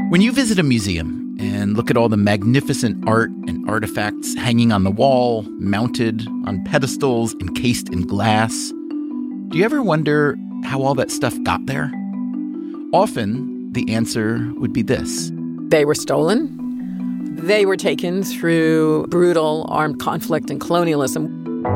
When you visit a museum and look at all the magnificent art and artifacts hanging on the wall, mounted on pedestals, encased in glass, do you ever wonder how all that stuff got there? Often, the answer would be this. They were stolen. They were taken through brutal armed conflict and colonialism.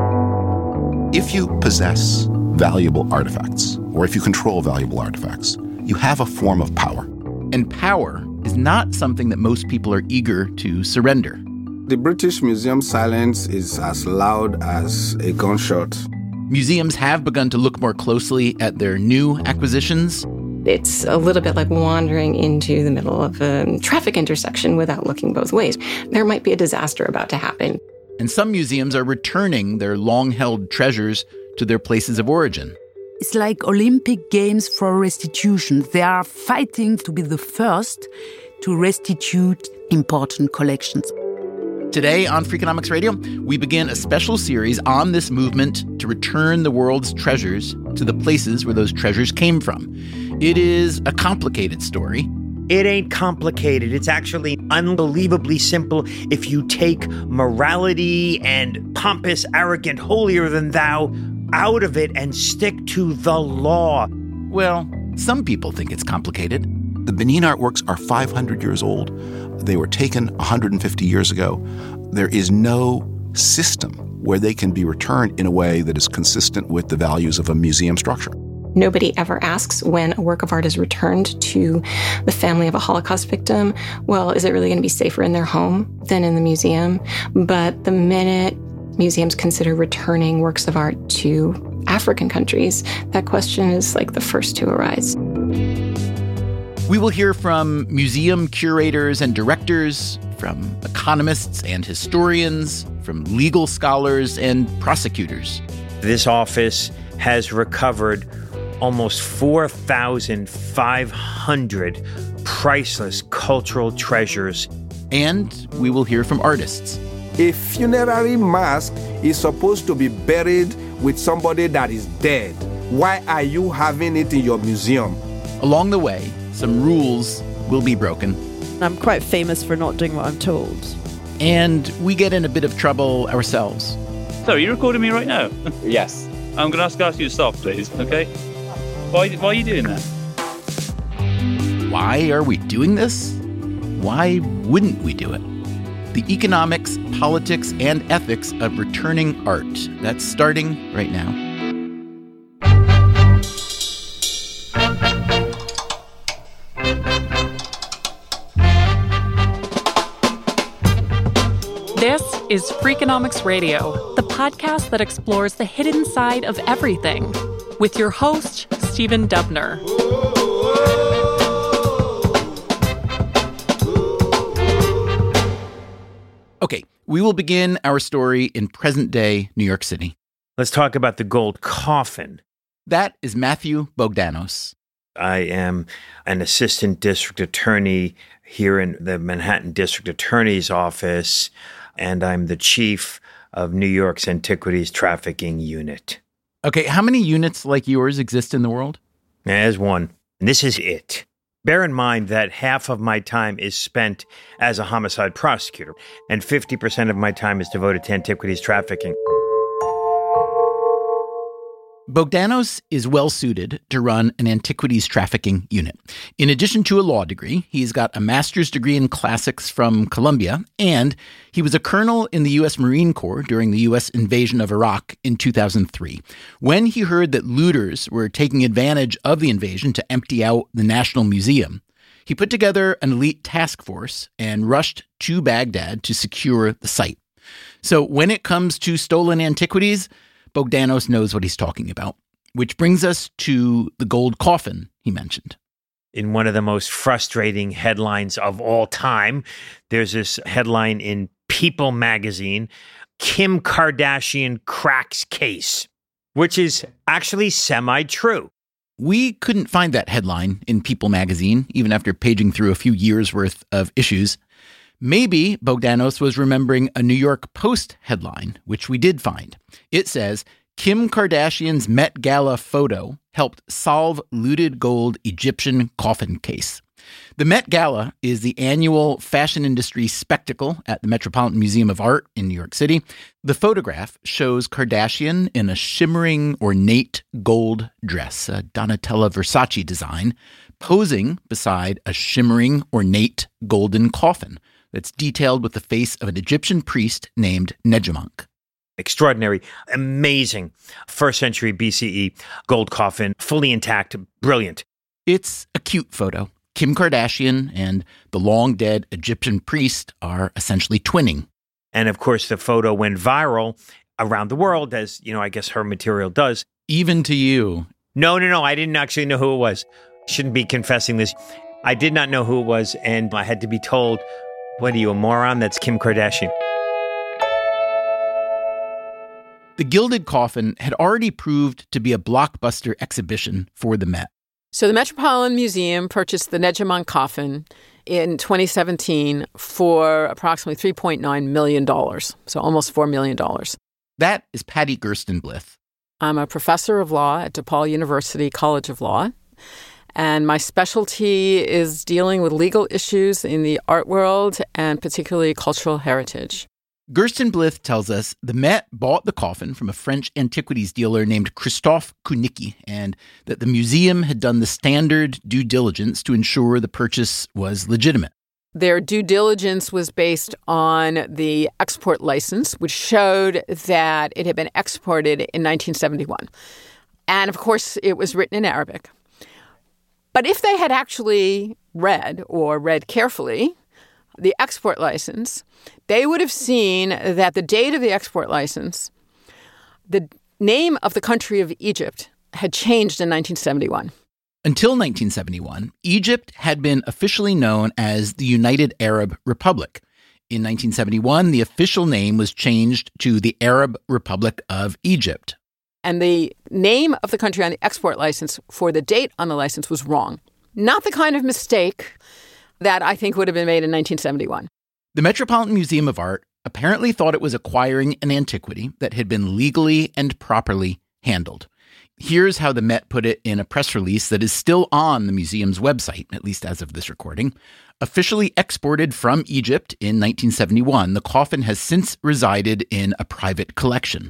If you possess valuable artifacts, or if you control valuable artifacts, you have a form of power. And power is not something that most people are eager to surrender. The British Museum silence is as loud as a gunshot. Museums have begun to look more closely at their new acquisitions. It's a little bit like wandering into the middle of a traffic intersection without looking both ways. There might be a disaster about to happen. And some museums are returning their long-held treasures to their places of origin. It's like Olympic Games for restitution. They are fighting to be the first to restitute important collections. Today on Freakonomics Radio, we begin a special series on this movement to return the world's treasures to the places where those treasures came from. It is a complicated story. It ain't complicated. It's actually unbelievably simple if you take morality and pompous, arrogant, holier-than-thou out of it and stick to the law. Well, some people think it's complicated. The Benin artworks are 500 years old. They were taken 150 years ago. There is no system where they can be returned in a way that is consistent with the values of a museum structure. Nobody ever asks when a work of art is returned to the family of a Holocaust victim, well, is it really going to be safer in their home than in the museum? But the minute museums consider returning works of art to African countries, that question is like the first to arise. We will hear from museum curators and directors, from economists and historians, from legal scholars and prosecutors. This office has recovered almost 4,500 priceless cultural treasures. And we will hear from artists. A funerary mask is supposed to be buried with somebody that is dead. Why are you having it in your museum? Along the way, some rules will be broken. I'm quite famous for not doing what I'm told. And we get in a bit of trouble ourselves. So, are you recording me right now? Yes. I'm going to ask you to stop, please, okay? Why are you doing that? Why are we doing this? Why wouldn't we do it? The economics, politics, and ethics of returning art. That's starting right now. This is Freakonomics Radio, the podcast that explores the hidden side of everything, with your host, Stephen Dubner. Okay, we will begin our story in present-day New York City. Let's talk about the gold coffin. That is Matthew Bogdanos. I am an assistant district attorney here in the Manhattan District Attorney's Office, and I'm the chief of New York's Antiquities Trafficking Unit. Okay, how many units like yours exist in the world? There's one, and this is it. Bear in mind that half of my time is spent as a homicide prosecutor, and 50% of my time is devoted to antiquities trafficking. Bogdanos is well-suited to run an antiquities trafficking unit. In addition to a law degree, he's got a master's degree in classics from Columbia, and he was a colonel in the U.S. Marine Corps during the U.S. invasion of Iraq in 2003. When he heard that looters were taking advantage of the invasion to empty out the National Museum, he put together an elite task force and rushed to Baghdad to secure the site. So when it comes to stolen antiquities, Bogdanos knows what he's talking about, which brings us to the gold coffin he mentioned. In one of the most frustrating headlines of all time, there's this headline in People magazine, Kim Kardashian cracks case, which is actually semi-true. We couldn't find that headline in People magazine, even after paging through a few years' worth of issues. Maybe Bogdanos was remembering a New York Post headline, which we did find. It says, Kim Kardashian's Met Gala photo helped solve looted gold Egyptian coffin case. The Met Gala is the annual fashion industry spectacle at the Metropolitan Museum of Art in New York City. The photograph shows Kardashian in a shimmering, ornate gold dress, a Donatella Versace design, posing beside a shimmering, ornate golden coffin that's detailed with the face of an Egyptian priest named Nejamonk. Extraordinary, amazing 1st century BCE gold coffin, fully intact, brilliant. It's a cute photo. Kim Kardashian and the long-dead Egyptian priest are essentially twinning. And of course, the photo went viral around the world, as, I guess her material does. Even to you. No, I didn't actually know who it was. Shouldn't be confessing this. I did not know who it was, and I had to be told, what are you, a moron? That's Kim Kardashian. The Gilded Coffin had already proved to be a blockbuster exhibition for the Met. So the Metropolitan Museum purchased the Nejamonk coffin in 2017 for approximately $3.9 million, so almost $4 million. That is Patty Gerstenblith. I'm a professor of law at DePaul University College of Law, and my specialty is dealing with legal issues in the art world and particularly cultural heritage. Gerstenblith tells us the Met bought the coffin from a French antiquities dealer named Christophe Kounicki, and that the museum had done the standard due diligence to ensure the purchase was legitimate. Their due diligence was based on the export license, which showed that it had been exported in 1971. And of course, it was written in Arabic. But if they had actually read carefully the export license, they would have seen that the date of the export license, the name of the country of Egypt had changed in 1971. Until 1971, Egypt had been officially known as the United Arab Republic. In 1971, the official name was changed to the Arab Republic of Egypt. And the name of the country on the export license for the date on the license was wrong. Not the kind of mistake that I think would have been made in 1971. The Metropolitan Museum of Art apparently thought it was acquiring an antiquity that had been legally and properly handled. Here's how the Met put it in a press release that is still on the museum's website, at least as of this recording. Officially exported from Egypt in 1971, the coffin has since resided in a private collection.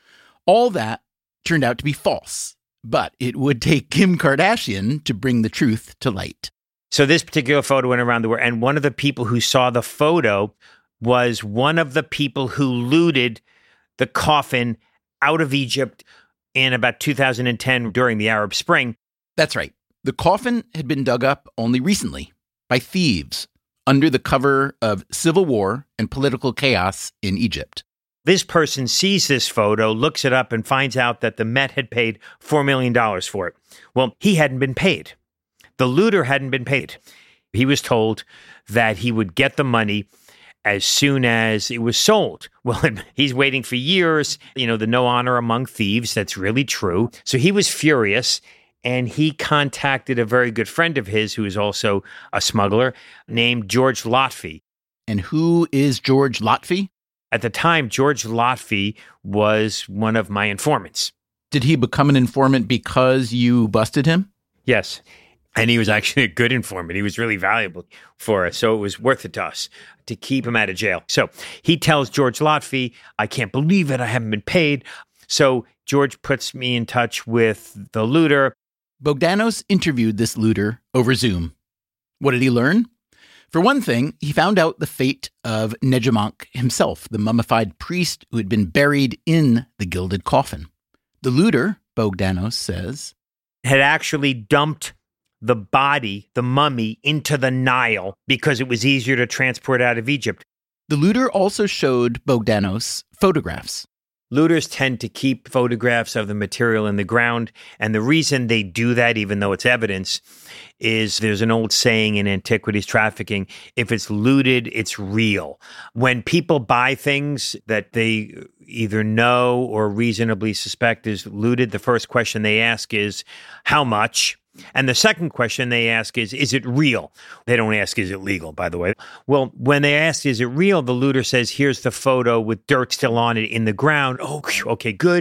All that turned out to be false, but it would take Kim Kardashian to bring the truth to light. So this particular photo went around the world, and one of the people who saw the photo was one of the people who looted the coffin out of Egypt in about 2010 during the Arab Spring. That's right. The coffin had been dug up only recently by thieves under the cover of civil war and political chaos in Egypt. This person sees this photo, looks it up, and finds out that the Met had paid $4 million for it. Well, he hadn't been paid. The looter hadn't been paid. He was told that he would get the money as soon as it was sold. Well, he's waiting for years. The no honor among thieves. That's really true. So he was furious, and he contacted a very good friend of his who is also a smuggler named George Lotfi. And who is George Lotfi? At the time, George Lotfi was one of my informants. Did he become an informant because you busted him? Yes. And he was actually a good informant. He was really valuable for us. So it was worth it to us to keep him out of jail. So he tells George Lotfi, I can't believe it. I haven't been paid. So George puts me in touch with the looter. Bogdanos interviewed this looter over Zoom. What did he learn? For one thing, he found out the fate of Nejamonk himself, the mummified priest who had been buried in the gilded coffin. The looter, Bogdanos says, had actually dumped the body, the mummy, into the Nile because it was easier to transport out of Egypt. The looter also showed Bogdanos photographs. Looters tend to keep photographs of the material in the ground, and the reason they do that, even though it's evidence, is there's an old saying in antiquities trafficking, if it's looted, it's real. When people buy things that they either know or reasonably suspect is looted, the first question they ask is, how much? And the second question they ask is it real? They don't ask, is it legal, by the way? Well, when they ask, is it real? The looter says, here's the photo with dirt still on it in the ground. Oh, okay, good.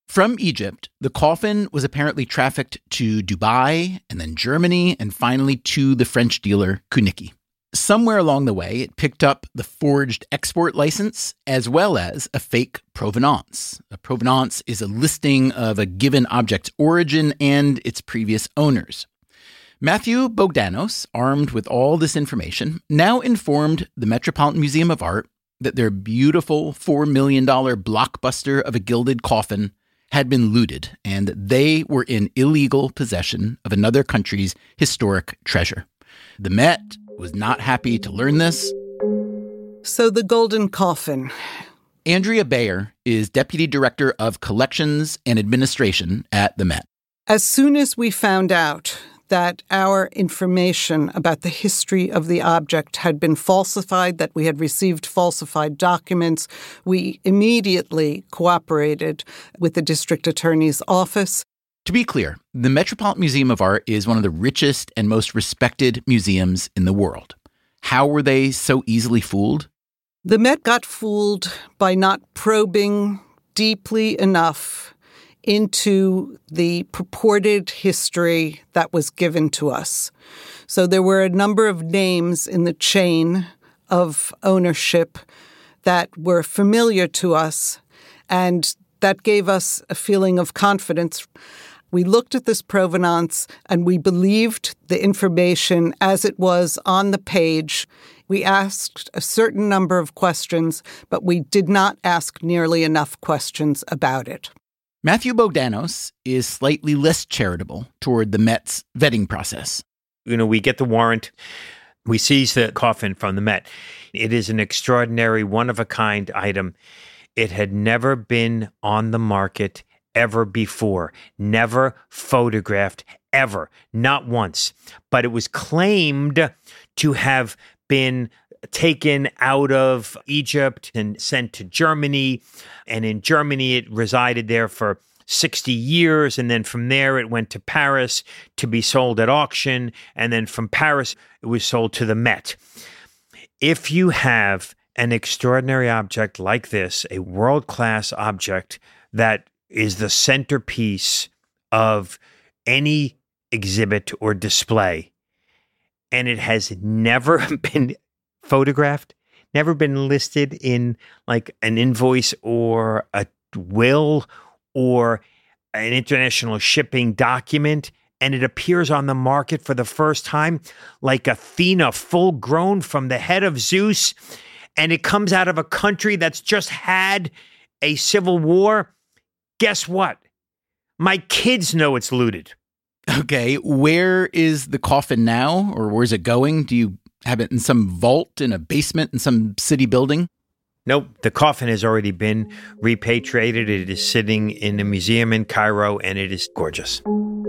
From Egypt, the coffin was apparently trafficked to Dubai and then Germany and finally to the French dealer Kunicki. Somewhere along the way, it picked up the forged export license as well as a fake provenance. A provenance is a listing of a given object's origin and its previous owners. Matthew Bogdanos, armed with all this information, now informed the Metropolitan Museum of Art that their beautiful $4 million blockbuster of a gilded coffin had been looted and that they were in illegal possession of another country's historic treasure. The Met was not happy to learn this. So the golden coffin. Andrea Bayer is Deputy Director of Collections and Administration at the Met. As soon as we found out that our information about the history of the object had been falsified, that we had received falsified documents, we immediately cooperated with the district attorney's office. To be clear, the Metropolitan Museum of Art is one of the richest and most respected museums in the world. How were they so easily fooled? The Met got fooled by not probing deeply enough into the purported history that was given to us. So there were a number of names in the chain of ownership that were familiar to us, and that gave us a feeling of confidence. We looked at this provenance and we believed the information as it was on the page. We asked a certain number of questions, but we did not ask nearly enough questions about it. Matthew Bogdanos is slightly less charitable toward the Met's vetting process. We get the warrant. We seize the coffin from the Met. It is an extraordinary, one-of-a-kind item. It had never been on the market ever before, never photographed ever, not once. But it was claimed to have been taken out of Egypt and sent to Germany. And in Germany, it resided there for 60 years. And then from there, it went to Paris to be sold at auction. And then from Paris, it was sold to the Met. If you have an extraordinary object like this, a world-class object that is the centerpiece of any exhibit or display, and it has never been photographed, never been listed in like an invoice or a will or an international shipping document, and it appears on the market for the first time like Athena, full grown from the head of Zeus, and it comes out of a country that's just had a civil war. Guess what? My kids know it's looted. Okay, where is the coffin now, or where's it going? Do you have it in some vault in a basement in some city building? Nope, the coffin has already been repatriated. It is sitting in a museum in Cairo, and it is gorgeous.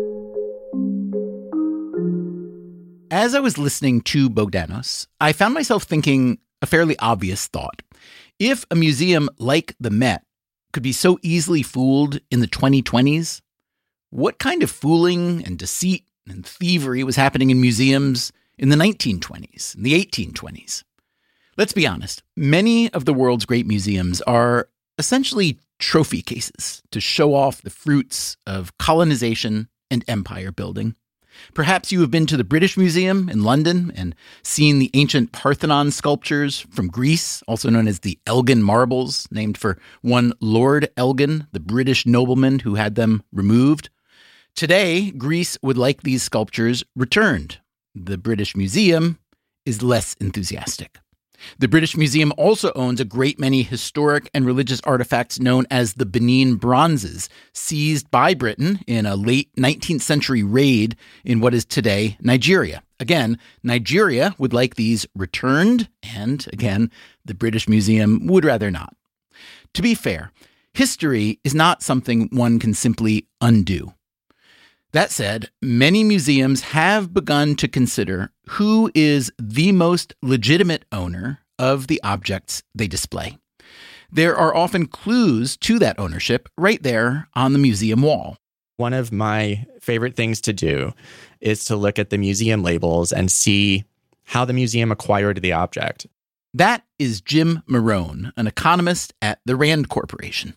As I was listening to Bogdanos, I found myself thinking a fairly obvious thought. If a museum like the Met could be so easily fooled in the 2020s, what kind of fooling and deceit and thievery was happening in museums in the 1920s and the 1820s? Let's be honest, many of the world's great museums are essentially trophy cases to show off the fruits of colonization and empire building. Perhaps you have been to the British Museum in London and seen the ancient Parthenon sculptures from Greece, also known as the Elgin Marbles, named for one Lord Elgin, the British nobleman who had them removed. Today, Greece would like these sculptures returned. The British Museum is less enthusiastic. The British Museum also owns a great many historic and religious artifacts known as the Benin Bronzes, seized by Britain in a late 19th century raid in what is today Nigeria. Again, Nigeria would like these returned, and again, the British Museum would rather not. To be fair, history is not something one can simply undo. That said, many museums have begun to consider who is the most legitimate owner of the objects they display. There are often clues to that ownership right there on the museum wall. One of my favorite things to do is to look at the museum labels and see how the museum acquired the object. That is Jim Marone, an economist at the Rand Corporation.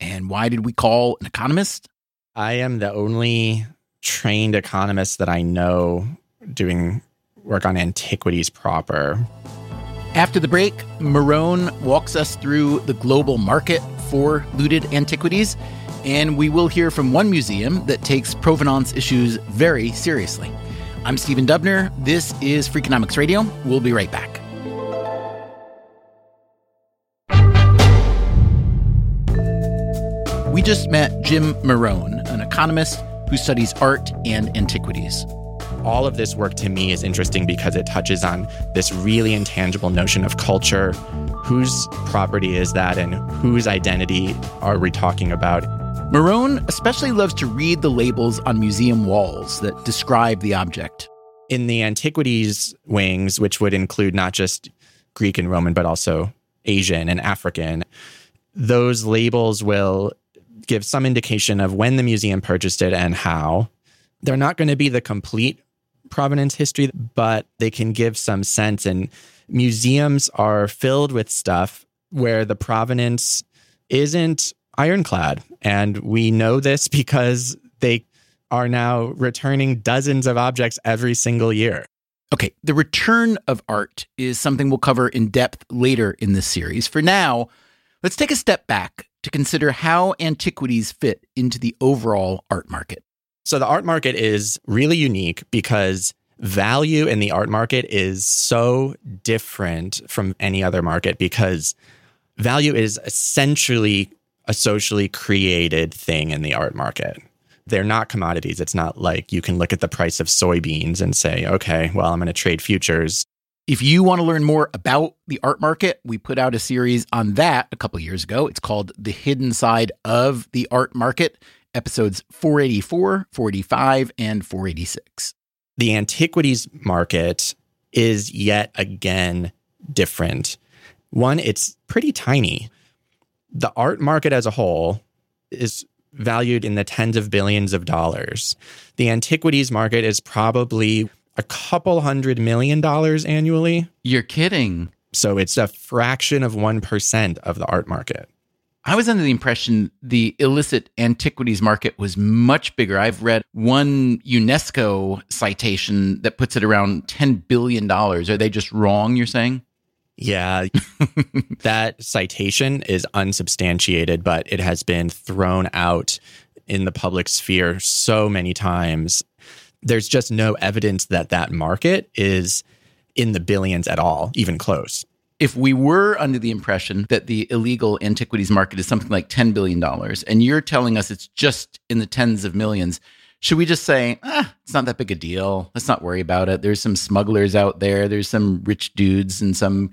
And why did we call an economist? I am the only trained economist that I know doing work on antiquities proper. After the break, Marone walks us through the global market for looted antiquities, and we will hear from one museum that takes provenance issues very seriously. I'm Stephen Dubner. This is Freakonomics Radio. We'll be right back. We just met Jim Marone, an economist who studies art and antiquities. All of this work to me is interesting because it touches on this really intangible notion of culture. Whose property is that and whose identity are we talking about? Marone especially loves to read the labels on museum walls that describe the object. In the antiquities wings, which would include not just Greek and Roman, but also Asian and African, those labels will give some indication of when the museum purchased it and how. They're not going to be the complete provenance history, but they can give some sense. And museums are filled with stuff where the provenance isn't ironclad. And we know this because they are now returning dozens of objects every single year. Okay, the return of art is something we'll cover in depth later in this series. For now, let's take a step back to consider how antiquities fit into the overall art market. So the art market is really unique because value in the art market is so different from any other market because value is essentially a socially created thing in the art market. They're not commodities. It's not like you can look at the price of soybeans and say, okay, well, I'm going to trade futures. If you want to learn more about the art market, we put out a series on that a couple years ago. It's called The Hidden Side of the Art Market, episodes 484, 485, and 486. The antiquities market is yet again different. One, it's pretty tiny. The art market as a whole is valued in the tens of billions of dollars. The antiquities market is probably a couple $100 million annually. You're kidding. So it's a fraction of 1% of the art market. I was under the impression the illicit antiquities market was much bigger. I've read one UNESCO citation that puts it around $10 billion. Are they just wrong, you're saying? Yeah, that citation is unsubstantiated, but it has been thrown out in the public sphere so many times. There's just no evidence that that market is in the billions at all, even close. If we were under the impression that the illegal antiquities market is something like $10 billion, and you're telling us it's just in the tens of millions, should we just say, it's not that big a deal. Let's not worry about it. There's some smugglers out there. There's some rich dudes in some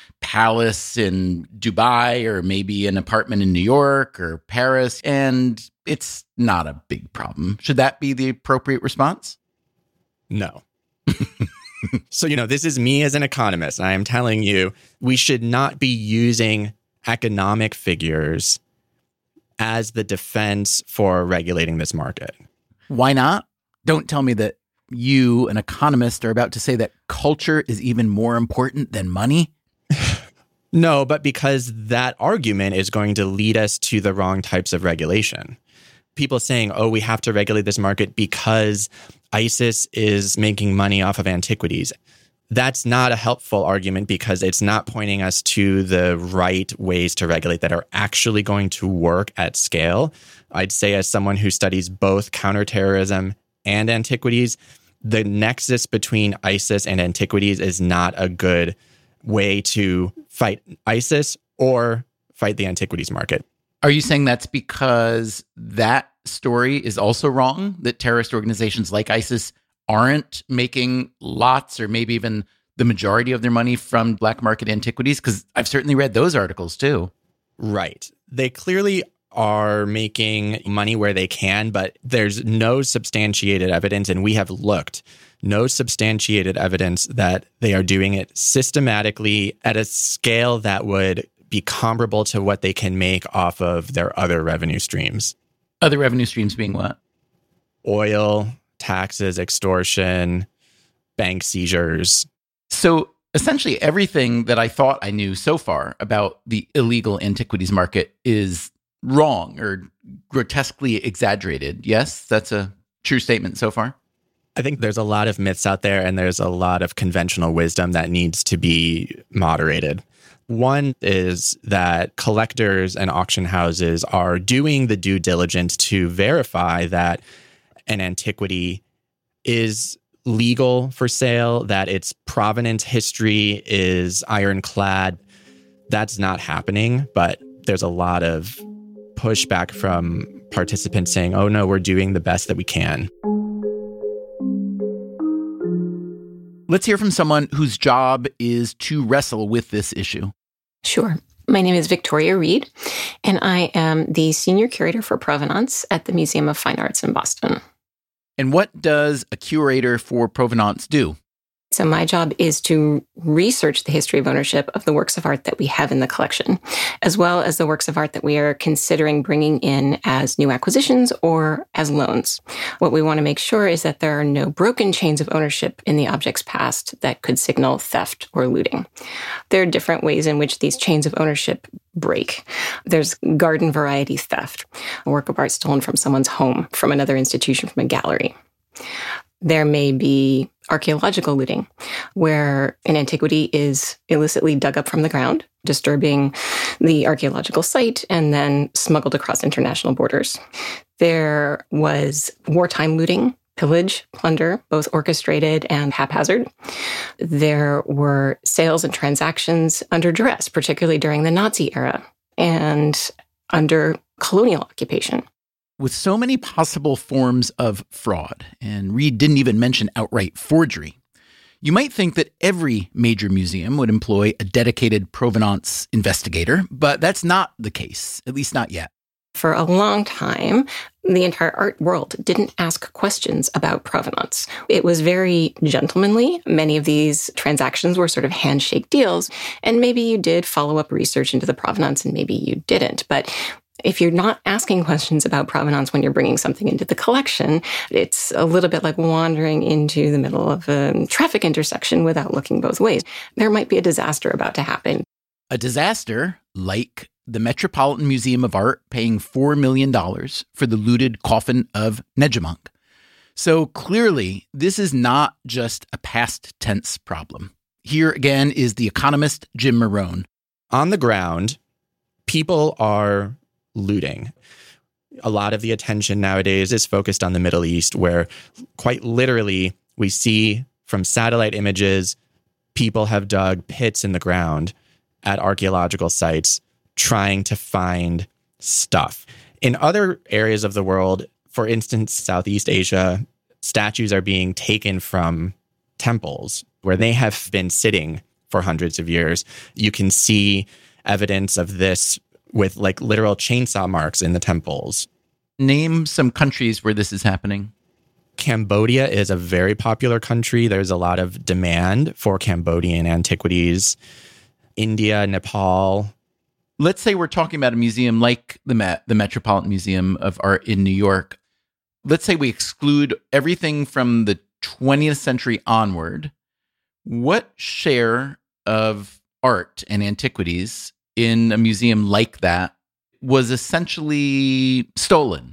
palace in Dubai or maybe an apartment in New York or Paris, and it's not a big problem. Should that be the appropriate response? No. So, this is me as an economist. And I am telling you, we should not be using economic figures as the defense for regulating this market. Why not? Don't tell me that you, an economist, are about to say that culture is even more important than money. No, but because that argument is going to lead us to the wrong types of regulation. People saying, we have to regulate this market because ISIS is making money off of antiquities. That's not a helpful argument because it's not pointing us to the right ways to regulate that are actually going to work at scale. I'd say as someone who studies both counterterrorism and antiquities, the nexus between ISIS and antiquities is not a good way to fight ISIS or fight the antiquities market. Are you saying that's because that story is also wrong, that terrorist organizations like ISIS aren't making lots or maybe even the majority of their money from black market antiquities? Because I've certainly read those articles too. Right. They clearly are making money where they can, but there's no substantiated evidence, and we have looked, no substantiated evidence that they are doing it systematically at a scale that would be comparable to what they can make off of their other revenue streams. Other revenue streams being what? Oil, taxes, extortion, bank seizures. So essentially everything that I thought I knew so far about the illegal antiquities market is wrong or grotesquely exaggerated. Yes, that's a true statement so far. I think there's a lot of myths out there, and there's a lot of conventional wisdom that needs to be moderated. One is that collectors and auction houses are doing the due diligence to verify that an antiquity is legal for sale, that its provenance history is ironclad. That's not happening, but there's a lot of pushback from participants saying, oh no, we're doing the best that we can. Let's hear from someone whose job is to wrestle with this issue. Sure. My name is Victoria Reed, and I am the Senior Curator for Provenance at the Museum of Fine Arts in Boston. And what does a curator for provenance do? So my job is to research the history of ownership of the works of art that we have in the collection, as well as the works of art that we are considering bringing in as new acquisitions or as loans. What we want to make sure is that there are no broken chains of ownership in the object's past that could signal theft or looting. There are different ways in which these chains of ownership break. There's garden variety theft, a work of art stolen from someone's home, from another institution, from a gallery. There may be archaeological looting, where an antiquity is illicitly dug up from the ground, disturbing the archaeological site, and then smuggled across international borders. There was wartime looting, pillage, plunder, both orchestrated and haphazard. There were sales and transactions under duress, particularly during the Nazi era and under colonial occupation. With so many possible forms of fraud, and Reed didn't even mention outright forgery, you might think that every major museum would employ a dedicated provenance investigator, but that's not the case, at least not yet. For a long time, the entire art world didn't ask questions about provenance. It was very gentlemanly. Many of these transactions were sort of handshake deals, and maybe you did follow up research into the provenance and maybe you didn't. But if you're not asking questions about provenance when you're bringing something into the collection, it's a little bit like wandering into the middle of a traffic intersection without looking both ways. There might be a disaster about to happen. A disaster like the Metropolitan Museum of Art paying $4 million for the looted coffin of Nejemunk. So clearly, this is not just a past tense problem. Here again is the economist Jim Morone. On the ground, people are looting. A lot of the attention nowadays is focused on the Middle East, where quite literally we see from satellite images, people have dug pits in the ground at archaeological sites trying to find stuff. In other areas of the world, for instance, Southeast Asia, statues are being taken from temples where they have been sitting for hundreds of years. You can see evidence of this with like literal chainsaw marks in the temples. Name some countries where this is happening. Cambodia is a very popular country. There's a lot of demand for Cambodian antiquities. India, Nepal. Let's say we're talking about a museum like the Metropolitan Museum of Art in New York. Let's say we exclude everything from the 20th century onward. What share of art and antiquities in a museum like that was essentially stolen?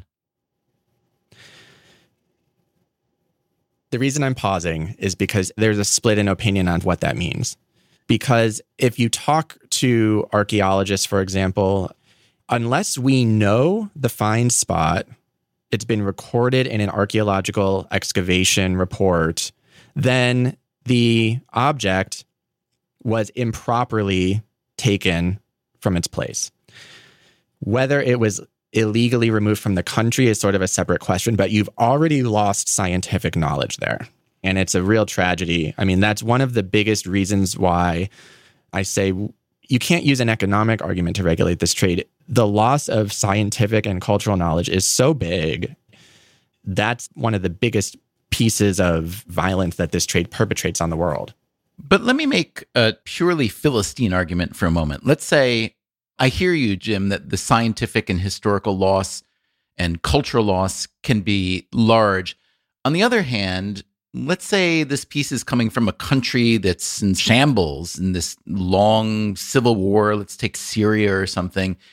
The reason I'm pausing is because there's a split in opinion on what that means. Because if you talk to archaeologists, for example, unless we know the find spot, it's been recorded in an archaeological excavation report, then the object was improperly taken from its place. Whether it was illegally removed from the country is sort of a separate question, but you've already lost scientific knowledge there. And it's a real tragedy. I mean, that's one of the biggest reasons why I say you can't use an economic argument to regulate this trade. The loss of scientific and cultural knowledge is so big. That's one of the biggest pieces of violence that this trade perpetrates on the world. But let me make a purely Philistine argument for a moment. Let's say I hear you, Jim, that the scientific and historical loss and cultural loss can be large. On the other hand, let's say this piece is coming from a country that's in shambles in this long civil war. Let's take Syria or something.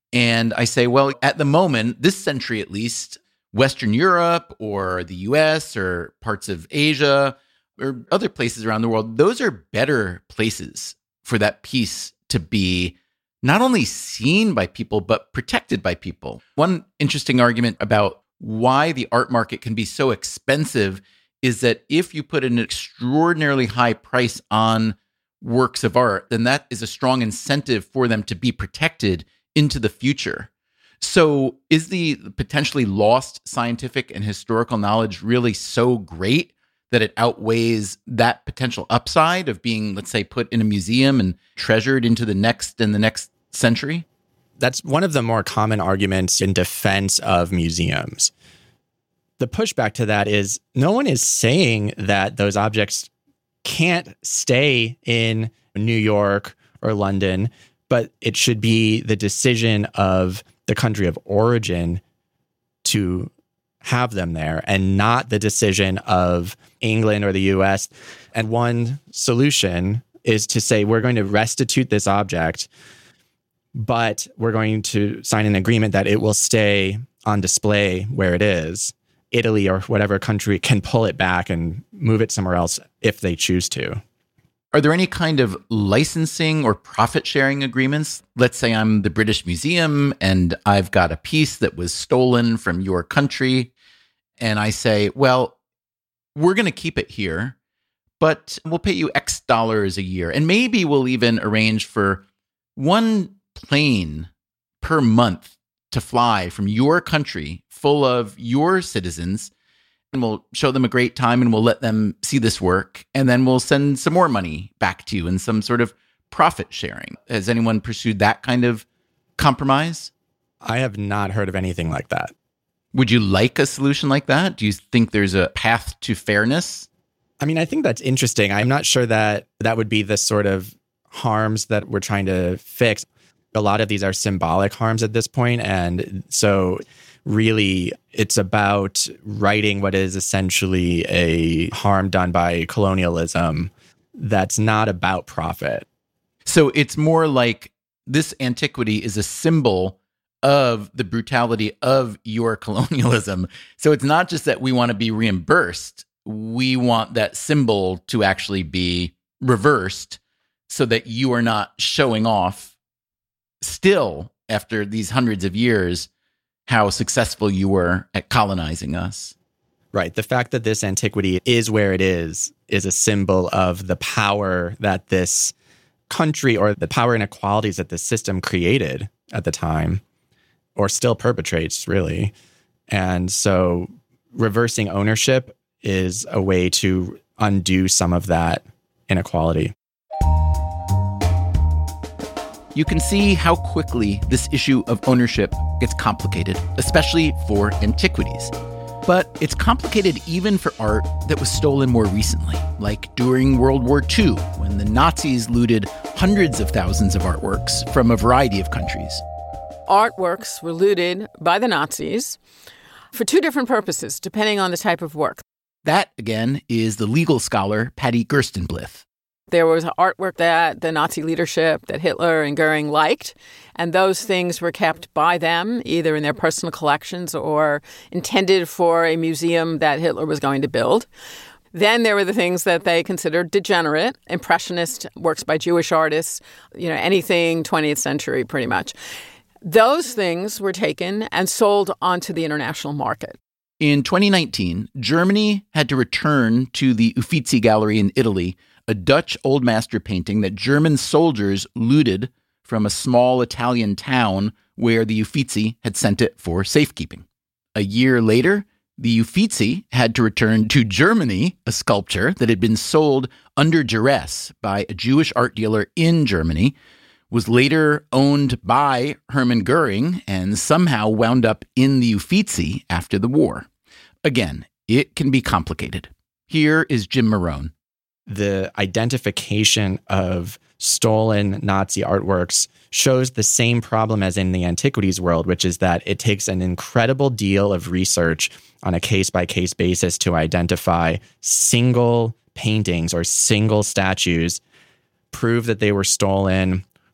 And I say, well, at the moment, this century at least, Western Europe or the US or parts of Asia or other places around the world, those are better places for that piece to be not only seen by people, but protected by people. One interesting argument about why the art market can be so expensive is that if you put an extraordinarily high price on works of art, then that is a strong incentive for them to be protected into the future. So is the potentially lost scientific and historical knowledge really so great that it outweighs that potential upside of being, let's say, put in a museum and treasured into the next century? That's one of the more common arguments in defense of museums. The pushback to that is no one is saying that those objects can't stay in New York or London, but it should be the decision of the country of origin to have them there and not the decision of England or the US. And one solution is to say, we're going to restitute this object, but we're going to sign an agreement that it will stay on display where it is. Italy or whatever country can pull it back and move it somewhere else if they choose to. Are there any kind of licensing or profit-sharing agreements? Let's say I'm the British Museum and I've got a piece that was stolen from your country, and I say, well, we're going to keep it here, but we'll pay you X dollars a year. And maybe we'll even arrange for one plane per month to fly from your country full of your citizens, and we'll show them a great time and we'll let them see this work. And then we'll send some more money back to you in some sort of profit sharing. Has anyone pursued that kind of compromise? I have not heard of anything like that. Would you like a solution like that? Do you think there's a path to fairness? I mean, I think that's interesting. I'm not sure that that would be the sort of harms that we're trying to fix. A lot of these are symbolic harms at this point. And so really, it's about righting what is essentially a harm done by colonialism that's not about profit. So it's more like this antiquity is a symbol of the brutality of your colonialism. So it's not just that we want to be reimbursed. We want that symbol to actually be reversed so that you are not showing off still after these hundreds of years how successful you were at colonizing us. Right. The fact that this antiquity is where it is a symbol of the power that this country or the power inequalities that this system created at the time, or still perpetrates, really. And so reversing ownership is a way to undo some of that inequality. You can see how quickly this issue of ownership gets complicated, especially for antiquities. But it's complicated even for art that was stolen more recently, like during World War II, when the Nazis looted hundreds of thousands of artworks from a variety of countries. Artworks were looted by the Nazis for two different purposes, depending on the type of work. That, again, is the legal scholar Patty Gerstenblith. There was artwork that the Nazi leadership, that Hitler and Goering liked, and those things were kept by them, either in their personal collections or intended for a museum that Hitler was going to build. Then there were the things that they considered degenerate, impressionist works by Jewish artists, anything 20th century pretty much. Those things were taken and sold onto the international market. In 2019, Germany had to return to the Uffizi Gallery in Italy a Dutch Old Master painting that German soldiers looted from a small Italian town where the Uffizi had sent it for safekeeping. A year later, the Uffizi had to return to Germany a sculpture that had been sold under duress by a Jewish art dealer in Germany, was later owned by Hermann Goering, and somehow wound up in the Uffizi after the war. Again, it can be complicated. Here is Jim Marone. The identification of stolen Nazi artworks shows the same problem as in the antiquities world, which is that it takes an incredible deal of research on a case-by-case basis to identify single paintings or single statues, prove that they were stolen,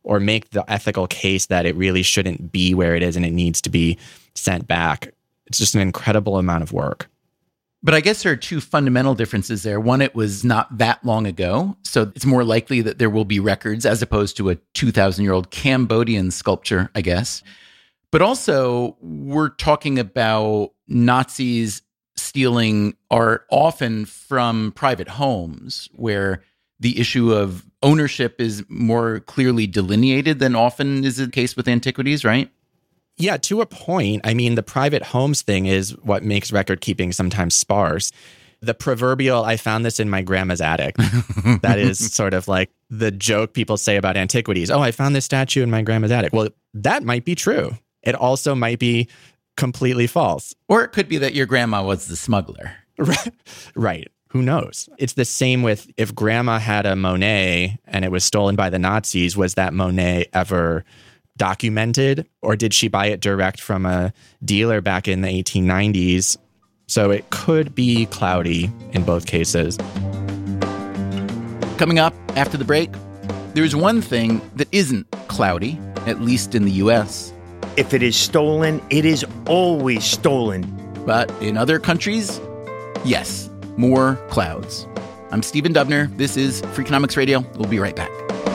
or make the ethical case that it really shouldn't be where it is and it needs to be sent back. It's just an incredible amount of work. But I guess there are two fundamental differences there. One, it was not that long ago, so it's more likely that there will be records as opposed to a 2,000-year-old Cambodian sculpture, I guess. But also, we're talking about Nazis stealing art often from private homes, where the issue of ownership is more clearly delineated than often is the case with antiquities, right? Yeah, to a point. I mean, the private homes thing is what makes record keeping sometimes sparse. The proverbial, I found this in my grandma's attic. That is sort of like the joke people say about antiquities. Oh, I found this statue in my grandma's attic. Well, that might be true. It also might be completely false. Or it could be that your grandma was the smuggler. Right. Who knows? It's the same with if grandma had a Monet and it was stolen by the Nazis, was that Monet ever documented, or did she buy it direct from a dealer back in the 1890s? So it could be cloudy in both cases. Coming up after the break, there's one thing that isn't cloudy, at least in the U.S. If it is stolen, it is always stolen. But in other countries, yes, more clouds. I'm Stephen Dubner. This is Freakonomics Radio. We'll be right back.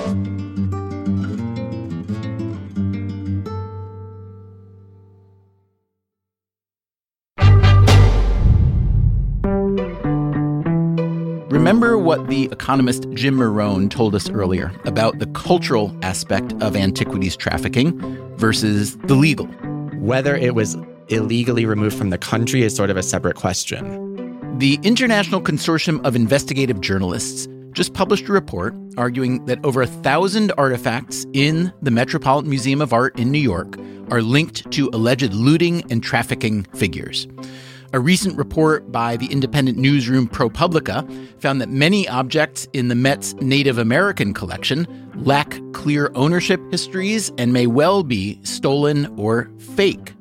Remember what the economist Jim Marone told us earlier about the cultural aspect of antiquities trafficking versus the legal? Whether it was illegally removed from the country is sort of a separate question. The International Consortium of Investigative Journalists just published a report arguing that over 1,000 artifacts in the Metropolitan Museum of Art in New York are linked to alleged looting and trafficking figures. A recent report by the independent newsroom ProPublica found that many objects in the Met's Native American collection lack clear ownership histories and may well be stolen or fake.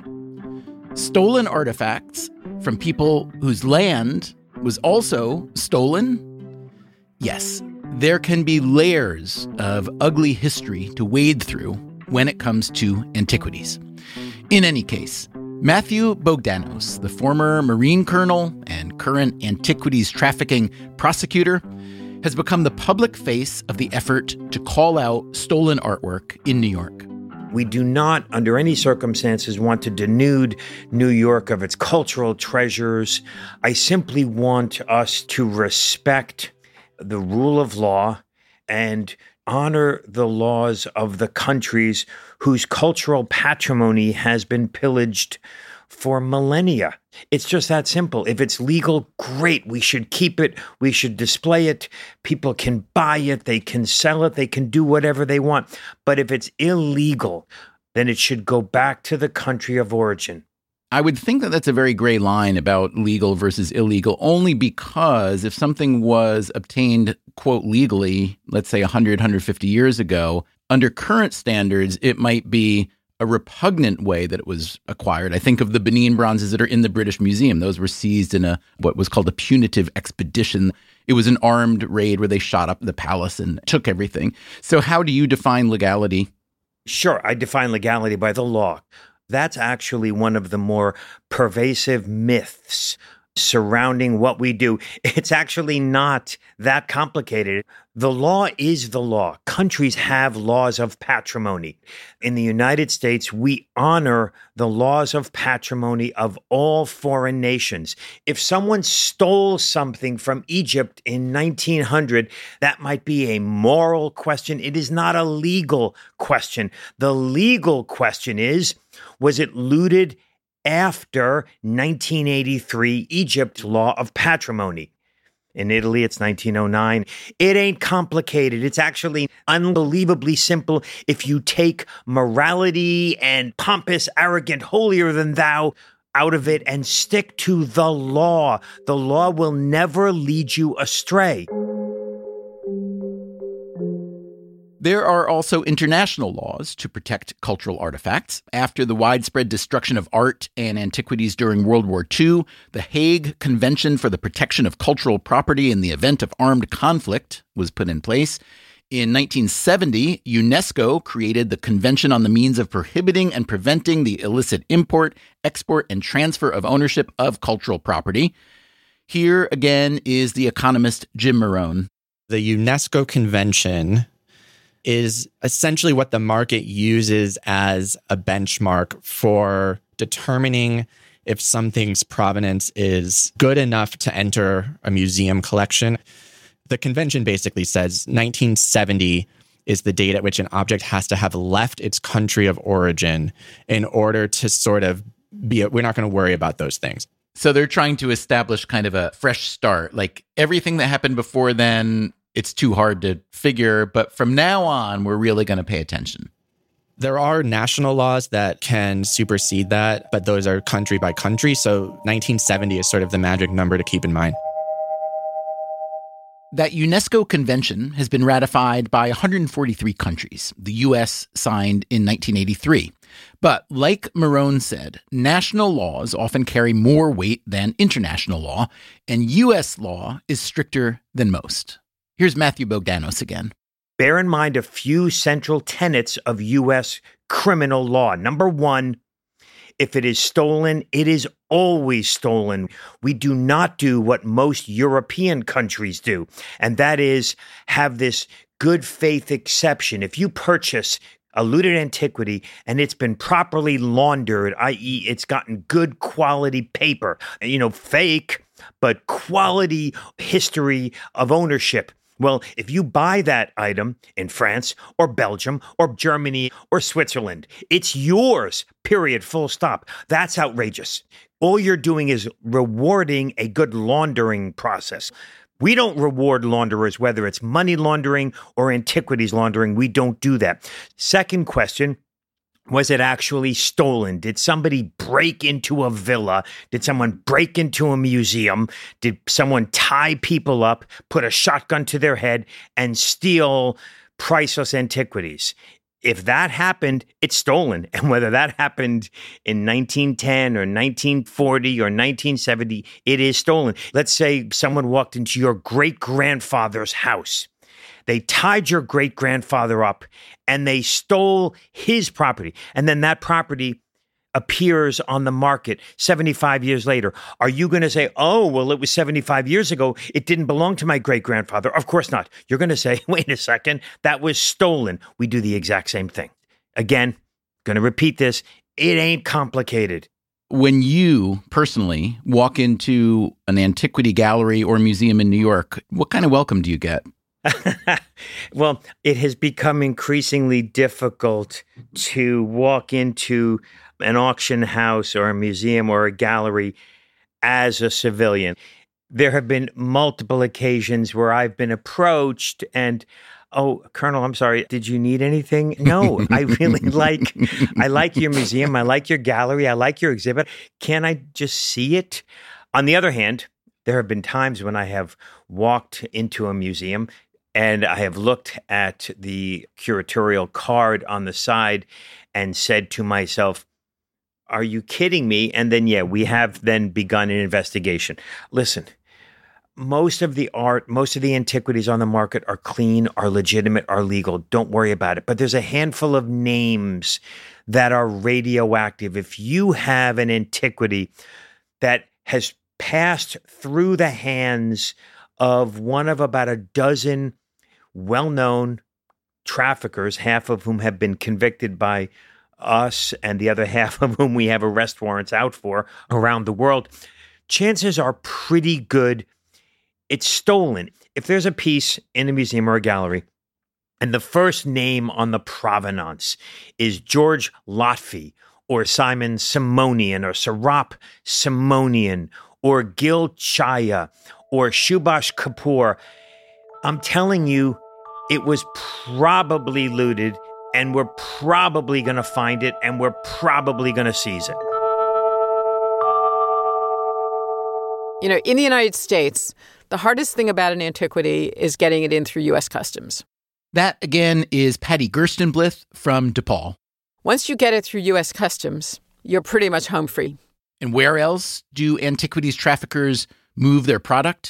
Stolen artifacts from people whose land was also stolen? Yes, there can be layers of ugly history to wade through when it comes to antiquities. In any case, Matthew Bogdanos, the former Marine colonel and current antiquities trafficking prosecutor, has become the public face of the effort to call out stolen artwork in New York. We do not, under any circumstances, want to denude New York of its cultural treasures. I simply want us to respect the rule of law and honor the laws of the countries whose cultural patrimony has been pillaged for millennia. It's just that simple. If it's legal, great. We should keep it. We should display it. People can buy it. They can sell it. They can do whatever they want. But if it's illegal, then it should go back to the country of origin. I would think that that's a very gray line about legal versus illegal, only because if something was obtained, quote, legally, let's say 100, 150 years ago, under current standards, it might be a repugnant way that it was acquired. I think of the Benin bronzes that are in the British Museum. Those were seized in what was called a punitive expedition. It was an armed raid where they shot up the palace and took everything. So how do you define legality? Sure, I define legality by the law. That's actually one of the more pervasive myths surrounding what we do. It's actually not that complicated. The law is the law. Countries have laws of patrimony. In the United States, we honor the laws of patrimony of all foreign nations. If someone stole something from Egypt in 1900, that might be a moral question. It is not a legal question. The legal question is, was it looted after 1983 Egypt law of patrimony? In Italy, it's 1909. It ain't complicated. It's actually unbelievably simple if you take morality and pompous, arrogant, holier than thou out of it and stick to the law. The law will never lead you astray. There are also international laws to protect cultural artifacts. After the widespread destruction of art and antiquities during World War II, the Hague Convention for the Protection of Cultural Property in the Event of Armed Conflict was put in place. In 1970, UNESCO created the Convention on the Means of Prohibiting and Preventing the Illicit Import, Export, and Transfer of Ownership of Cultural Property. Here again is the economist Jim Morone. The UNESCO Convention is essentially what the market uses as a benchmark for determining if something's provenance is good enough to enter a museum collection. The convention basically says 1970 is the date at which an object has to have left its country of origin in order to sort of we're not going to worry about those things. So they're trying to establish kind of a fresh start. Like everything that happened before then, it's too hard to figure. But from now on, we're really going to pay attention. There are national laws that can supersede that, but those are country by country. So 1970 is sort of the magic number to keep in mind. That UNESCO convention has been ratified by 143 countries. The U.S. signed in 1983. But like Morone said, national laws often carry more weight than international law, and U.S. law is stricter than most. Here's Matthew Bogdanos again. Bear in mind a few central tenets of U.S. criminal law. Number one, if it is stolen, it is always stolen. We do not do what most European countries do, and that is have this good faith exception. If you purchase a looted antiquity and it's been properly laundered, i.e. it's gotten good quality paper, fake, but quality history of ownership. Well, if you buy that item in France or Belgium or Germany or Switzerland, it's yours, period, full stop. That's outrageous. All you're doing is rewarding a good laundering process. We don't reward launderers, whether it's money laundering or antiquities laundering. We don't do that. Second question. Was it actually stolen? Did somebody break into a villa? Did someone break into a museum? Did someone tie people up, put a shotgun to their head, and steal priceless antiquities? If that happened, it's stolen. And whether that happened in 1910 or 1940 or 1970, it is stolen. Let's say someone walked into your great-grandfather's house. They tied your great-grandfather up and they stole his property. And then that property appears on the market 75 years later. Are you going to say, oh, well, it was 75 years ago. It didn't belong to my great-grandfather? Of course not. You're going to say, wait a second, that was stolen. We do the exact same thing. Again, going to repeat this. It ain't complicated. When you personally walk into an antiquity gallery or museum in New York, what kind of welcome do you get? Well, it has become increasingly difficult to walk into an auction house or a museum or a gallery as a civilian. There have been multiple occasions where I've been approached and, oh, Colonel, I'm sorry, did you need anything? No, I really I like your museum. I like your gallery. I like your exhibit. Can I just see it? On the other hand, there have been times when I have walked into a museum and I have looked at the curatorial card on the side and said to myself, are you kidding me? And then, we have then begun an investigation. Listen, most of the art, most of the antiquities on the market are clean, are legitimate, are legal. Don't worry about it. But there's a handful of names that are radioactive. If you have an antiquity that has passed through the hands of one of about a dozen well-known traffickers, half of whom have been convicted by us and the other half of whom we have arrest warrants out for around the world, chances are pretty good it's stolen. If there's a piece in a museum or a gallery and the first name on the provenance is George Lotfi or Simon Simonian or Sarap Simonian or Gil Chaya or Subhash Kapoor, I'm telling you, it was probably looted, and we're probably going to find it, and we're probably going to seize it. In the United States, the hardest thing about an antiquity is getting it in through U.S. Customs. That, again, is Patty Gerstenblith from DePaul. Once you get it through U.S. Customs, you're pretty much home free. And where else do antiquities traffickers move their product?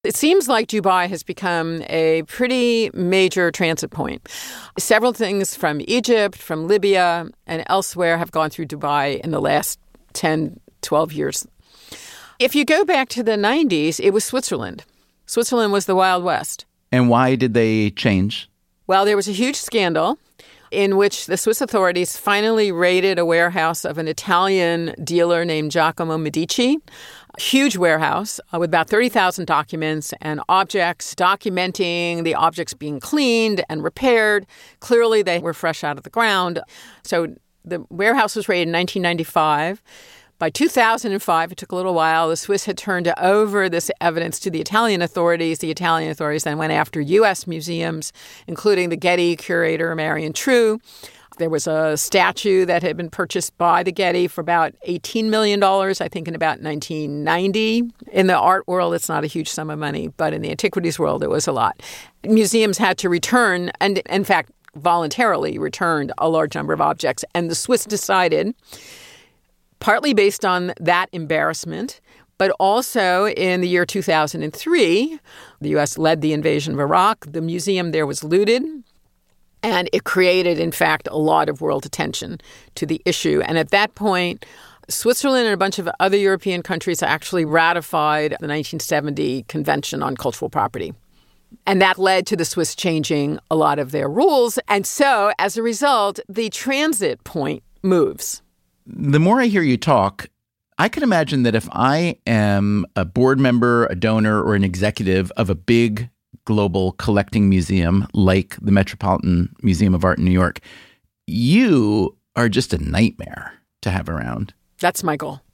It seems like Dubai has become a pretty major transit point. Several things from Egypt, from Libya, and elsewhere have gone through Dubai in the last 10, 12 years. If you go back to the 90s, it was Switzerland. Switzerland was the Wild West. And why did they change? Well, there was a huge scandal in which the Swiss authorities finally raided a warehouse of an Italian dealer named Giacomo Medici. A huge warehouse with about 30,000 documents and objects, documenting the objects being cleaned and repaired. Clearly, they were fresh out of the ground. So the warehouse was raided in 1995. By 2005, it took a little while, the Swiss had turned over this evidence to the Italian authorities. The Italian authorities then went after U.S. museums, including the Getty curator, Marion True. There was a statue that had been purchased by the Getty for about $18 million, I think in about 1990. In the art world, it's not a huge sum of money, but in the antiquities world, it was a lot. Museums had to return, and in fact, voluntarily returned a large number of objects. And the Swiss decided, partly based on that embarrassment, but also in the year 2003, the U.S. led the invasion of Iraq. The museum there was looted. And it created, in fact, a lot of world attention to the issue. And at that point, Switzerland and a bunch of other European countries actually ratified the 1970 Convention on Cultural Property. And that led to the Swiss changing a lot of their rules. And so, as a result, the transit point moves. The more I hear you talk, I can imagine that if I am a board member, a donor, or an executive of a big global collecting museum like the Metropolitan Museum of Art in New York, you are just a nightmare to have around. That's my goal.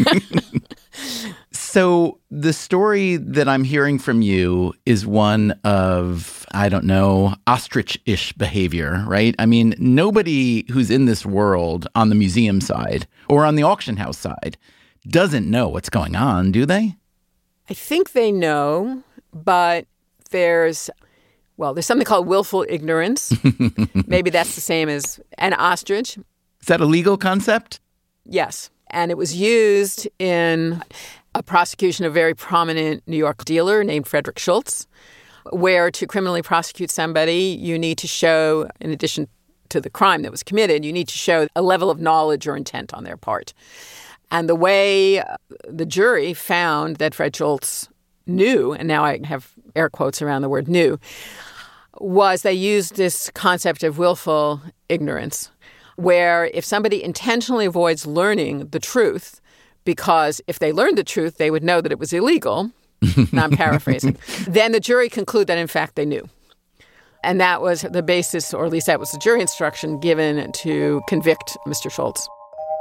So the story that I'm hearing from you is one of, I don't know, ostrich-ish behavior, right? I mean, nobody who's in this world on the museum side or on the auction house side doesn't know what's going on, do they? I think they know, but there's something called willful ignorance. Maybe that's the same as an ostrich. Is that a legal concept? Yes. And it was used in a prosecution of a very prominent New York dealer named Frederick Schultz, where to criminally prosecute somebody, you need to show, in addition to the crime that was committed, you need to show a level of knowledge or intent on their part. And the way the jury found that Fred Schultz knew, and now I have air quotes around the word knew, was they used this concept of willful ignorance, where if somebody intentionally avoids learning the truth, because if they learned the truth, they would know that it was illegal, and I'm paraphrasing, then the jury conclude that, in fact, they knew. And that was the basis, or at least that was the jury instruction given to convict Mr. Schultz.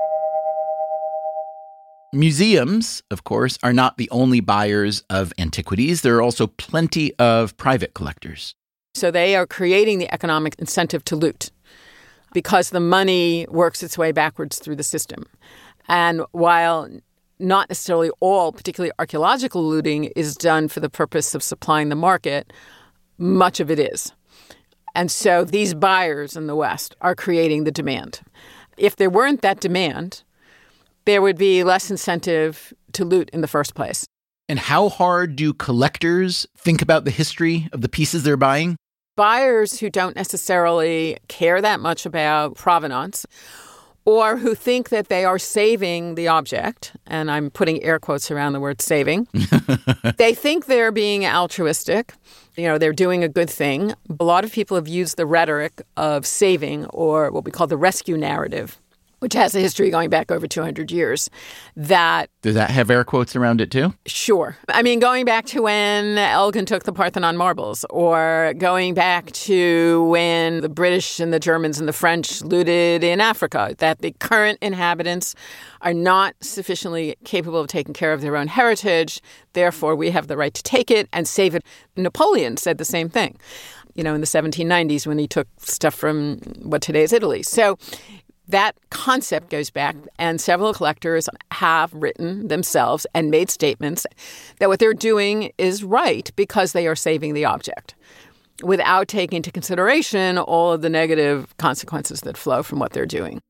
Museums, of course, are not the only buyers of antiquities. There are also plenty of private collectors. So they are creating the economic incentive to loot because the money works its way backwards through the system. And while not necessarily all, particularly archaeological looting, is done for the purpose of supplying the market, much of it is. And so these buyers in the West are creating the demand. If there weren't that demand, there would be less incentive to loot in the first place. And how hard do collectors think about the history of the pieces they're buying? Buyers who don't necessarily care that much about provenance, or who think that they are saving the object, and I'm putting air quotes around the word saving, they think they're being altruistic. They're doing a good thing. A lot of people have used the rhetoric of saving, or what we call the rescue narrative, which has a history going back over 200 years. Does that have air quotes around it too? Sure. I mean, going back to when Elgin took the Parthenon marbles, or going back to when the British and the Germans and the French looted in Africa, that the current inhabitants are not sufficiently capable of taking care of their own heritage. Therefore, we have the right to take it and save it. Napoleon said the same thing, in the 1790s when he took stuff from what today is Italy. So that concept goes back, and several collectors have written themselves and made statements that what they're doing is right because they are saving the object without taking into consideration all of the negative consequences that flow from what they're doing.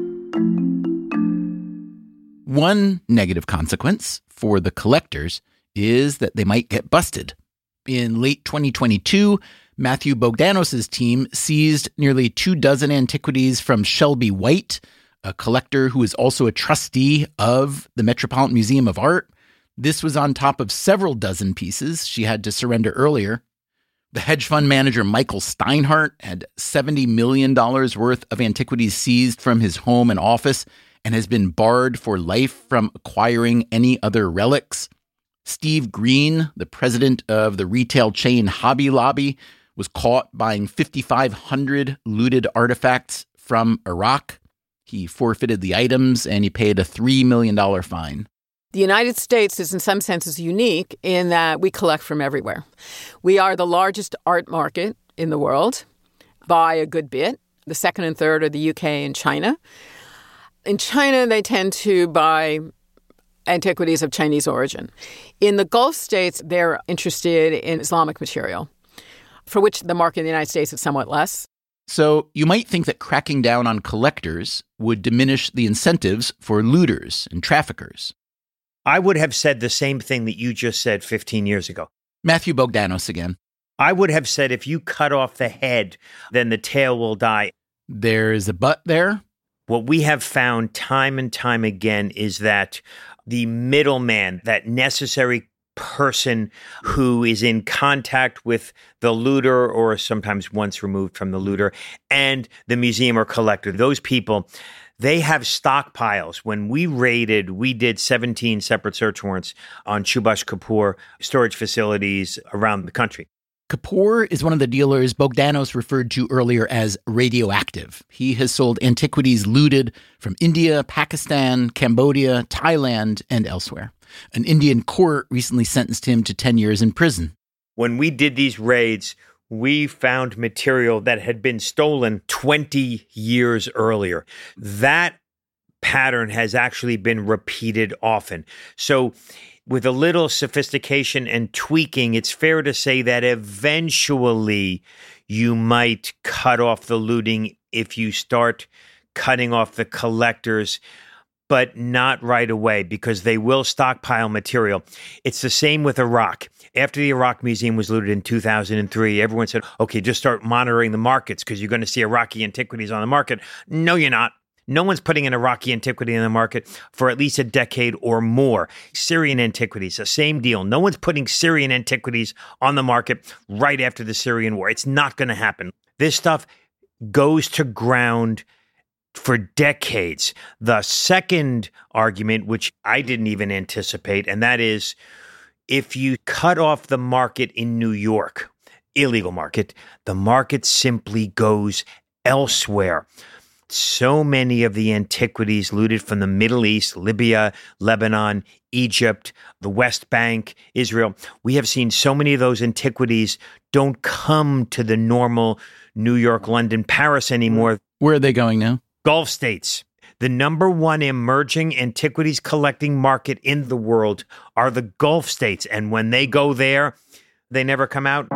One negative consequence for the collectors is that they might get busted. In late 2022, Matthew Bogdanos' team seized nearly 24 antiquities from Shelby White, a collector who is also a trustee of the Metropolitan Museum of Art. This was on top of several dozen pieces she had to surrender earlier. The hedge fund manager Michael Steinhardt had $70 million worth of antiquities seized from his home and office and has been barred for life from acquiring any other relics. Steve Green, the president of the retail chain Hobby Lobby, was caught buying 5,500 looted artifacts from Iraq. He forfeited the items and he paid a $3 million fine. The United States is in some senses unique in that we collect from everywhere. We are the largest art market in the world by a good bit. The second and third are the UK and China. In China, they tend to buy antiquities of Chinese origin. In the Gulf states, they're interested in Islamic material, for which the market in the United States is somewhat less. So you might think that cracking down on collectors would diminish the incentives for looters and traffickers. I would have said the same thing that you just said 15 years ago. Matthew Bogdanos again. I would have said if you cut off the head, then the tail will die. There's a but there. What we have found time and time again is that the middleman, that necessary person who is in contact with the looter or sometimes once removed from the looter and the museum or collector, those people, they have stockpiles. When we raided, we did 17 separate search warrants on Subhash Kapoor storage facilities around the country. Kapoor is one of the dealers Bogdanos referred to earlier as radioactive. He has sold antiquities looted from India, Pakistan, Cambodia, Thailand, and elsewhere. An Indian court recently sentenced him to 10 years in prison. When we did these raids, we found material that had been stolen 20 years earlier. That pattern has actually been repeated often. So with a little sophistication and tweaking, it's fair to say that eventually you might cut off the looting if you start cutting off the collectors, but not right away because they will stockpile material. It's the same with Iraq. After the Iraq Museum was looted in 2003, everyone said, okay, just start monitoring the markets because you're going to see Iraqi antiquities on the market. No, you're not. No one's putting an Iraqi antiquity in the market for at least a decade or more. Syrian antiquities, the same deal. No one's putting Syrian antiquities on the market right after the Syrian war. It's not going to happen. This stuff goes to ground for decades. The second argument, which I didn't even anticipate, and that is if you cut off the market in New York, illegal market, the market simply goes elsewhere. So many of the antiquities looted from the Middle East, Libya, Lebanon, Egypt, the West Bank, Israel, we have seen so many of those antiquities don't come to the normal New York, London, Paris anymore. Where are they going now? Gulf states. The number one emerging antiquities collecting market in the world are the Gulf states. And when they go there, they never come out.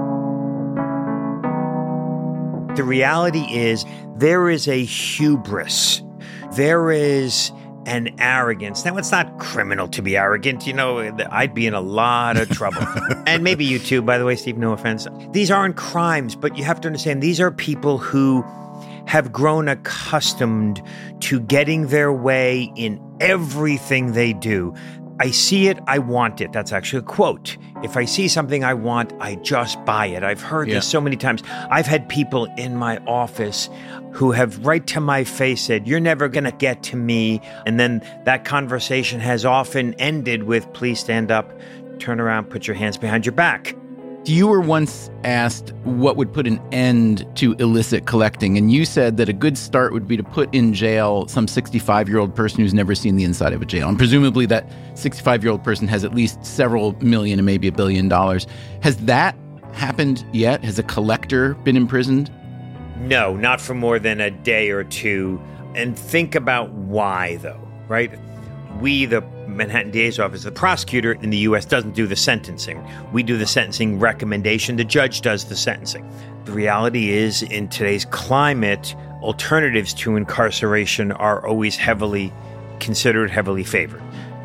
The reality is there is a hubris. There is an arrogance. Now, it's not criminal to be arrogant. You know, I'd be in a lot of trouble. And maybe you too, by the way, Steve, no offense. These aren't crimes, but you have to understand these are people who have grown accustomed to getting their way in everything they do. I see it, I want it. That's actually a quote. If I see something I want, I just buy it. I've heard this so many times. I've had people in my office who have right to my face said, "You're never going to get to me." And then that conversation has often ended with, "Please stand up, turn around, put your hands behind your back." You were once asked what would put an end to illicit collecting, and you said that a good start would be to put in jail some 65-year-old person who's never seen the inside of a jail. And presumably that 65-year-old person has at least several million and maybe $1 billion. Has that happened yet? Has a collector been imprisoned? No, not for more than a day or two. And think about why, though, right? We, the Manhattan DA's office, the prosecutor in the U.S. doesn't do the sentencing. We do the sentencing recommendation. The judge does the sentencing. The reality is, in today's climate, alternatives to incarceration are always heavily considered, heavily favored.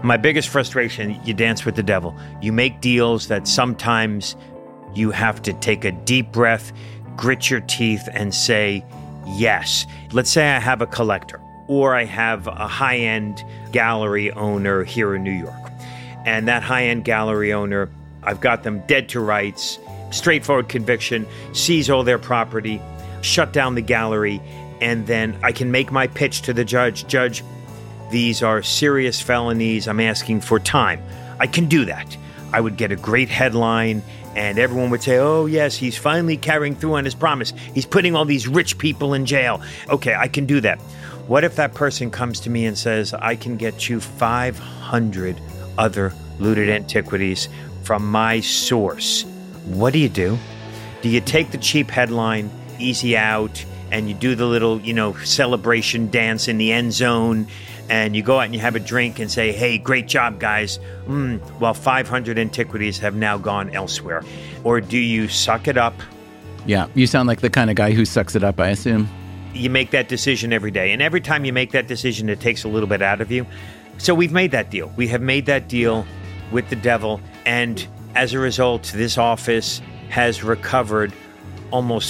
My biggest frustration, you dance with the devil. You make deals that sometimes you have to take a deep breath, grit your teeth, and say, yes. Let's say I have a collector, or I have a high-end gallery owner here in New York. And that high-end gallery owner, I've got them dead to rights, straightforward conviction, seize all their property, shut down the gallery, and then I can make my pitch to the judge. Judge, these are serious felonies. I'm asking for time. I can do that. I would get a great headline, and everyone would say, oh, yes, he's finally carrying through on his promise. He's putting all these rich people in jail. Okay, I can do that. What if that person comes to me and says, I can get you 500 other looted antiquities from my source? What do? Do you take the cheap headline, easy out, and you do the little, celebration dance in the end zone, and you go out and you have a drink and say, hey, great job, guys, while 500 antiquities have now gone elsewhere? Or do you suck it up? Yeah, you sound like the kind of guy who sucks it up, I assume. You make that decision every day. And every time you make that decision, it takes a little bit out of you. So we've made that deal. We have made that deal with the devil. And as a result, this office has recovered almost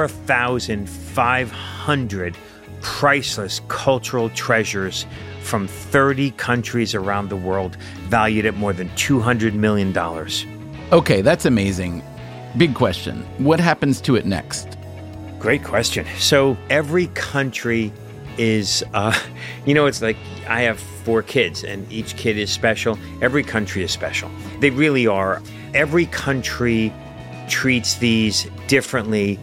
4,500 priceless cultural treasures from 30 countries around the world, valued at more than $200 million. Okay, that's amazing. Big question. What happens to it next? Great question. So every country is, it's like I have 4 kids and each kid is special. Every country is special. They really are. Every country treats these differently.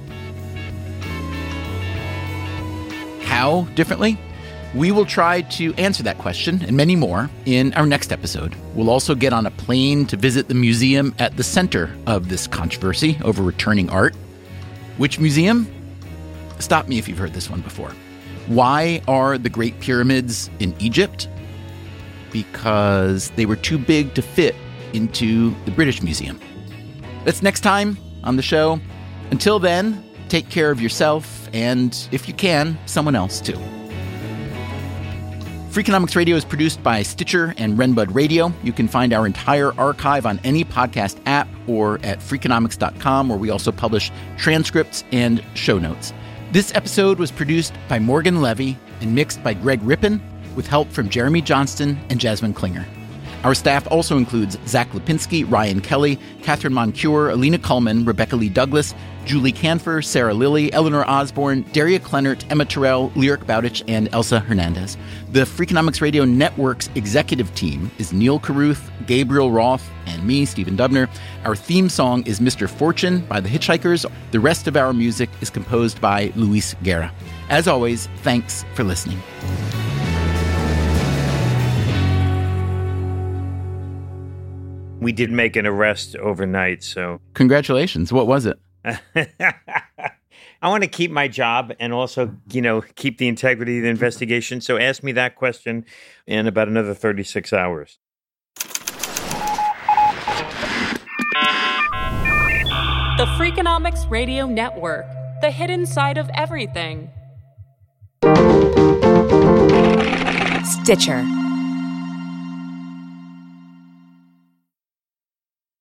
How differently? We will try to answer that question and many more in our next episode. We'll also get on a plane to visit the museum at the center of this controversy over returning art. Which museum? Stop me if you've heard this one before. Why are the Great Pyramids in Egypt? Because they were too big to fit into the British Museum. That's next time on the show. Until then, take care of yourself and, if you can, someone else too. Freakonomics Radio is produced by Stitcher and Renbud Radio. You can find our entire archive on any podcast app or at Freakonomics.com, where we also publish transcripts and show notes. This episode was produced by Morgan Levy and mixed by Greg Rippin, with help from Jeremy Johnston and Jasmine Klinger. Our staff also includes Zach Lipinski, Ryan Kelly, Catherine Moncure, Alina Kuhlman, Rebecca Lee Douglas, Julie Canfer, Sarah Lilly, Eleanor Osborne, Daria Kleinert, Emma Terrell, Lyric Bowditch, and Elsa Hernandez. The Freakonomics Radio Network's executive team is Neil Carruth, Gabriel Roth, and me, Stephen Dubner. Our theme song is Mr. Fortune by The Hitchhikers. The rest of our music is composed by Luis Guerra. As always, thanks for listening. We did make an arrest overnight, so... Congratulations. What was it? I want to keep my job and also, keep the integrity of the investigation. So ask me that question in about another 36 hours. The Freakonomics Radio Network, the hidden side of everything. Stitcher.